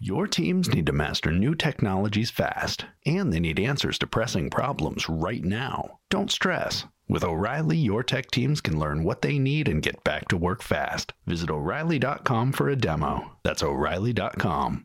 Your teams need to master new technologies fast, and they need answers to pressing problems right now. Don't stress. With O'Reilly, your tech teams can learn what they need and get back to work fast. Visit O'Reilly.com for a demo. That's O'Reilly.com.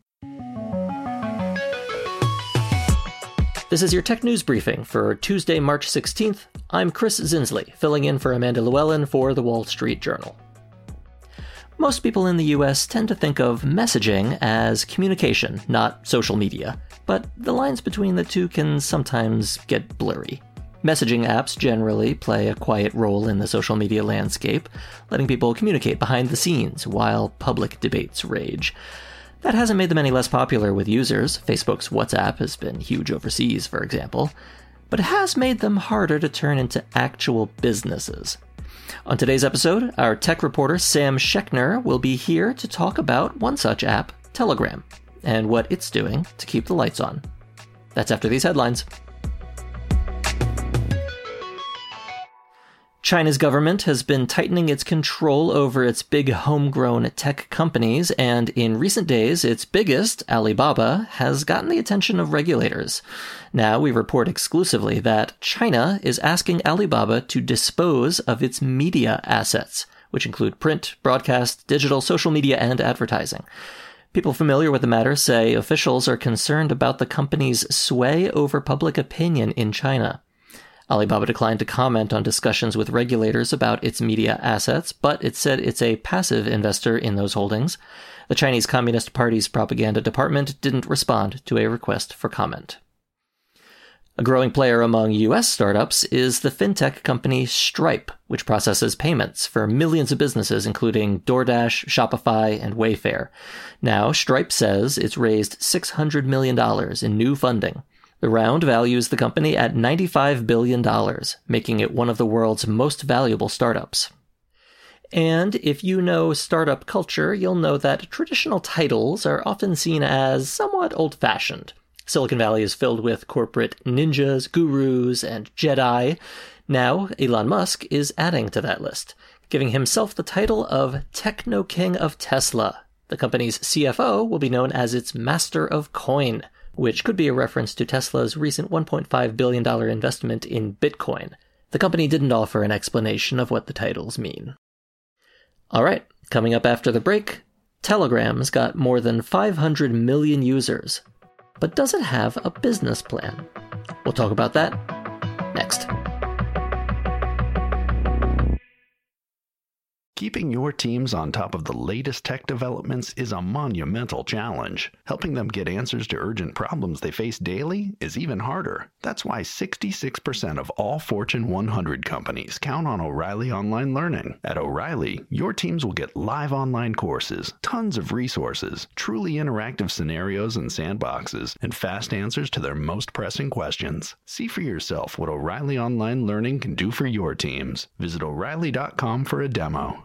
This is your Tech News Briefing for Tuesday, March 16th. I'm Chris Zinsley, filling in for Amanda Llewellyn for The Wall Street Journal. Most people in the US tend to think of messaging as communication, not social media, but the lines between the two can sometimes get blurry. Messaging apps generally play a quiet role in the social media landscape, letting people communicate behind the scenes while public debates rage. That hasn't made them any less popular with users. Facebook's WhatsApp has been huge overseas, for example, but it has made them harder to turn into actual businesses. On today's episode, our tech reporter Sam Schechner will be here to talk about one such app, Telegram, and what it's doing to keep the lights on. That's after these headlines. China's government has been tightening its control over its big homegrown tech companies, and in recent days, its biggest, Alibaba, has gotten the attention of regulators. Now we report exclusively that China is asking Alibaba to dispose of its media assets, which include print, broadcast, digital, social media, and advertising. People familiar with the matter say officials are concerned about the company's sway over public opinion in China. Alibaba declined to comment on discussions with regulators about its media assets, but it said it's a passive investor in those holdings. The Chinese Communist Party's propaganda department didn't respond to a request for comment. A growing player among U.S. startups is the fintech company Stripe, which processes payments for millions of businesses, including DoorDash, Shopify, and Wayfair. Now, Stripe says it's raised $600 million in new funding. The round values the company at $95 billion, making it one of the world's most valuable startups. And if you know startup culture, you'll know that traditional titles are often seen as somewhat old-fashioned. Silicon Valley is filled with corporate ninjas, gurus, and Jedi. Now, Elon Musk is adding to that list, giving himself the title of Techno King of Tesla. The company's CFO will be known as its Master of Coin, which could be a reference to Tesla's recent $1.5 billion investment in Bitcoin. The company didn't offer an explanation of what the titles mean. All right, coming up after the break, Telegram's got more than 500 million users. But does it have a business plan? We'll talk about that next. Keeping your teams on top of the latest tech developments is a monumental challenge. Helping them get answers to urgent problems they face daily is even harder. That's why 66% of all Fortune 100 companies count on O'Reilly Online Learning. At O'Reilly, your teams will get live online courses, tons of resources, truly interactive scenarios and sandboxes, and fast answers to their most pressing questions. See for yourself what O'Reilly Online Learning can do for your teams. Visit O'Reilly.com for a demo.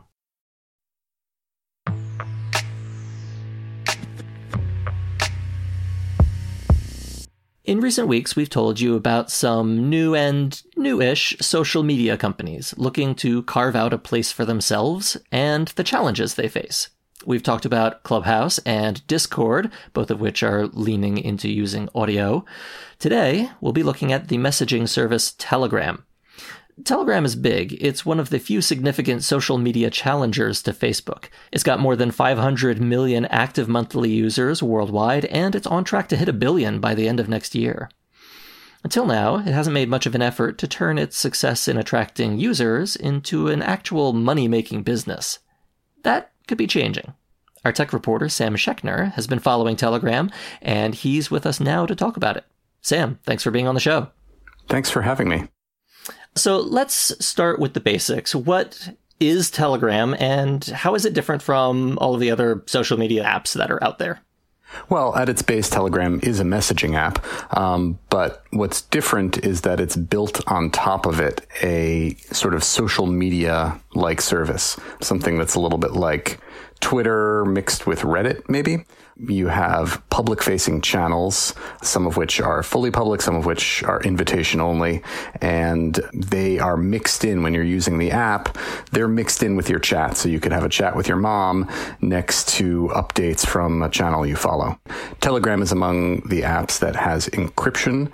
In recent weeks, we've told you about some new and newish social media companies looking to carve out a place for themselves and the challenges they face. We've talked about Clubhouse and Discord, both of which are leaning into using audio. Today, we'll be looking at the messaging service Telegram. Telegram is big. It's one of the few significant social media challengers to Facebook. It's got more than 500 million active monthly users worldwide, and it's on track to hit 1 billion by the end of next year. Until now, it hasn't made much of an effort to turn its success in attracting users into an actual money-making business. That could be changing. Our tech reporter, Sam Schechner, has been following Telegram, and he's with us now to talk about it. Sam, thanks for being on the show. Thanks for having me. So let's start with the basics. What is Telegram, and how is it different from all of the other social media apps that are out there? Well, at its base, Telegram is a messaging app, but what's different is that it's built on top of it a sort of social media-like service, something that's a little bit like Twitter mixed with Reddit, maybe. You have public-facing channels, some of which are fully public, some of which are invitation only, and they are mixed in when you're using the app. They're mixed in with your chat, so you could have a chat with your mom next to updates from a channel you follow. Telegram is among the apps that has encryption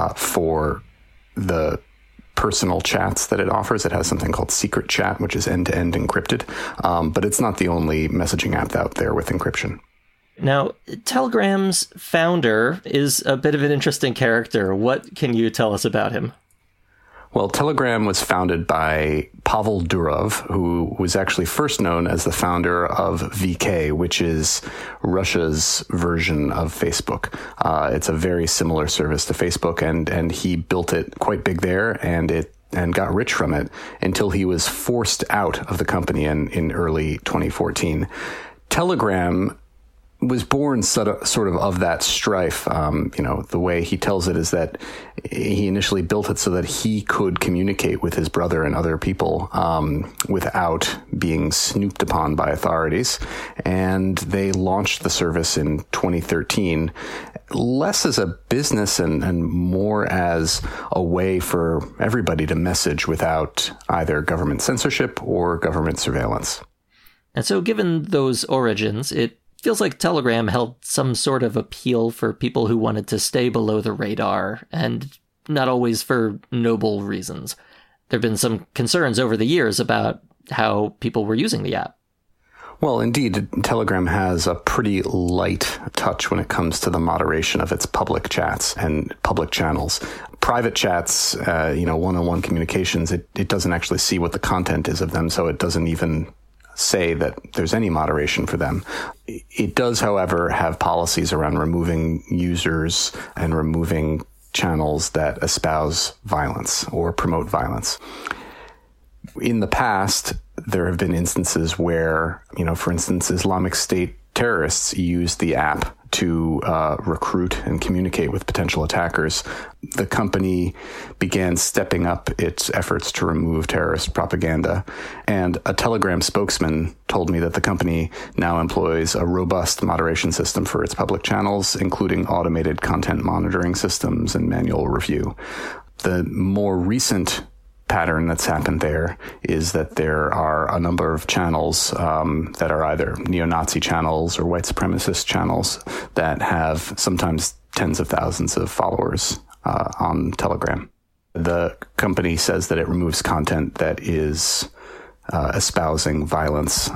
for the personal chats that it offers. It has something called Secret Chat, which is end-to-end encrypted, but it's not the only messaging app out there with encryption. Now, Telegram's founder is a bit of an interesting character. What can you tell us about him? Well, Telegram was founded by Pavel Durov, who was actually first known as the founder of VK, which is Russia's version of Facebook. It's a very similar service to Facebook, and he built it quite big there, and got rich from it until he was forced out of the company in early 2014. Telegram was born sort of that strife. The way he tells it is that he initially built it so that he could communicate with his brother and other people without being snooped upon by authorities. And they launched the service in 2013, less as a business and more as a way for everybody to message without either government censorship or government surveillance. And so given those origins, it feels like Telegram held some sort of appeal for people who wanted to stay below the radar, and not always for noble reasons. There have been some concerns over the years about how people were using the app. Well, indeed, Telegram has a pretty light touch when it comes to the moderation of its public chats and public channels. Private chats, one-on-one communications, it doesn't actually see what the content is of them, so it doesn't even say that there's any moderation for them. It does, however, have policies around removing users and removing channels that espouse violence or promote violence. In the past, there have been instances where, for instance, Islamic State terrorists used the app to recruit and communicate with potential attackers. The company began stepping up its efforts to remove terrorist propaganda, and a Telegram spokesman told me that the company now employs a robust moderation system for its public channels, including automated content monitoring systems and manual review. The more recent pattern that's happened there is that there are a number of channels that are either neo-Nazi channels or white supremacist channels that have sometimes tens of thousands of followers on Telegram. The company says that it removes content that is espousing violence.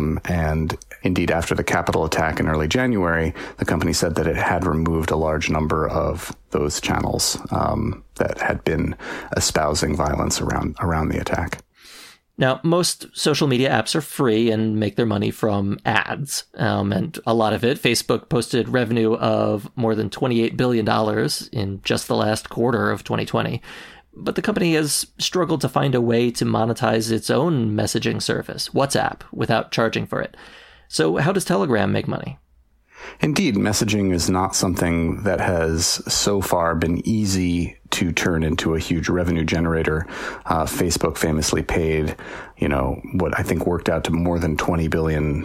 And indeed, after the Capitol attack in early January, the company said that it had removed a large number of those channels that had been espousing violence around the attack. Now, most social media apps are free and make their money from ads. And a lot of it, Facebook posted revenue of more than $28 billion in just the last quarter of 2020. But the company has struggled to find a way to monetize its own messaging service, WhatsApp, without charging for it. So how does Telegram make money? Indeed, messaging is not something that has so far been easy to turn into a huge revenue generator. Facebook famously paid, what I think worked out to more than $20 billion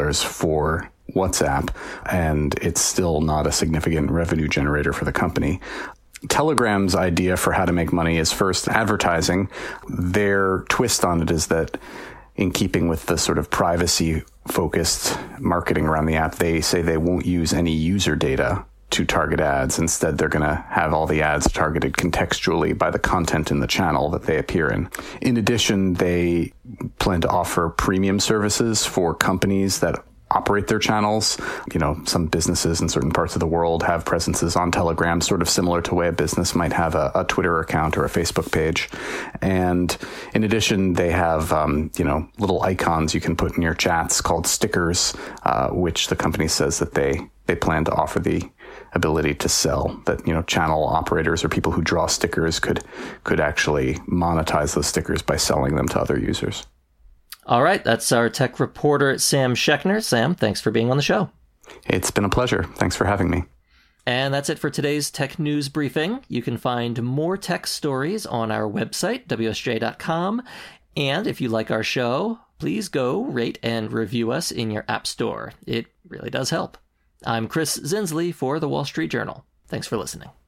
for WhatsApp, and it's still not a significant revenue generator for the company. Telegram's idea for how to make money is first advertising. Their twist on it is that, in keeping with the sort of privacy-focused marketing around the app, they say they won't use any user data to target ads. Instead, they're going to have all the ads targeted contextually by the content in the channel that they appear in. In addition, they plan to offer premium services for companies that operate their channels. Some businesses in certain parts of the world have presences on Telegram, sort of similar to the way a business might have a Twitter account or a Facebook page. And in addition, they have, little icons you can put in your chats called stickers, which the company says that they plan to offer the ability to sell, that, channel operators or people who draw stickers could actually monetize those stickers by selling them to other users. All right, that's our tech reporter, Sam Schechner. Sam, thanks for being on the show. It's been a pleasure. Thanks for having me. And that's it for today's Tech News Briefing. You can find more tech stories on our website, WSJ.com. And if you like our show, please go rate and review us in your app store. It really does help. I'm Chris Zinsley for The Wall Street Journal. Thanks for listening.